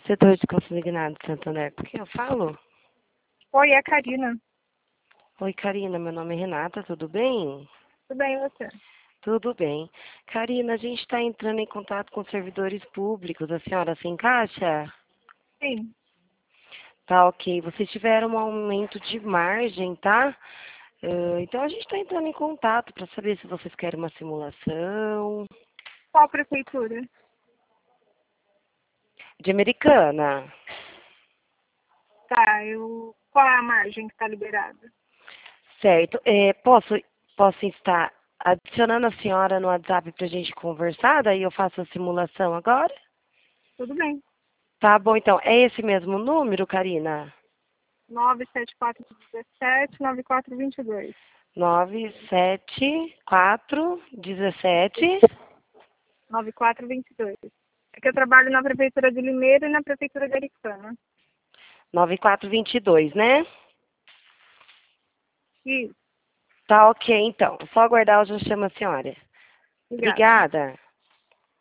Setor de Consignado de Santander, com quem eu falo? Oi, é a Karina. Oi, Karina, meu nome é Renata, tudo bem? Tudo bem, e você? Tudo bem. Karina, a gente está entrando em contato com servidores públicos, a senhora se encaixa? Sim. Tá, ok. Vocês tiveram um aumento de margem, tá? Então a gente está entrando em contato para saber se vocês querem uma simulação. Qual prefeitura? De Americana. Tá, qual é a margem que está liberada? Certo. Posso estar adicionando a senhora no WhatsApp para a gente conversar? Daí eu faço a simulação agora? Tudo bem. Tá bom, então. É esse mesmo número, Karina? 97417-9422. 97417. 9422. É que eu trabalho na prefeitura de Limeira e na prefeitura de Aricanha. 9422, né? Isso. Tá ok, então. Só aguardar, eu já chamo a senhora. Obrigada. Obrigada.